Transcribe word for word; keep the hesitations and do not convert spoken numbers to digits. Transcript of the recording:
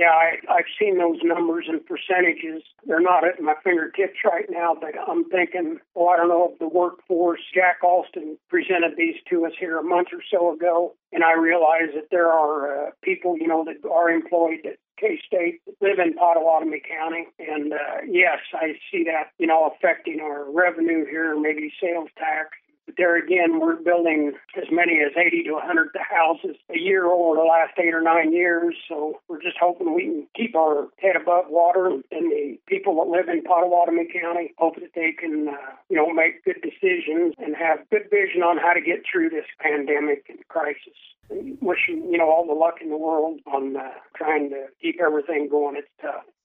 Yeah, I, I've seen those numbers and percentages. They're not at my fingertips right now, but I'm thinking, well, I don't know if the workforce, Jack Alston presented these to us here a month or so ago, and I realize that there are uh, people, you know, that are employed at K-State that live in Pottawatomie County. And uh, yes, I see that, you know, affecting our revenue here, maybe sales tax. But there again, we're building as many as eighty to one hundred houses a year over the last eight or nine years. So we're just hoping we can keep our head above water. And the people that live in Pottawatomie County hope that they can, uh, you know, make good decisions and have good vision on how to get through this pandemic and crisis. And wishing, you know, all the luck in the world on uh, trying to keep everything going. It's tough.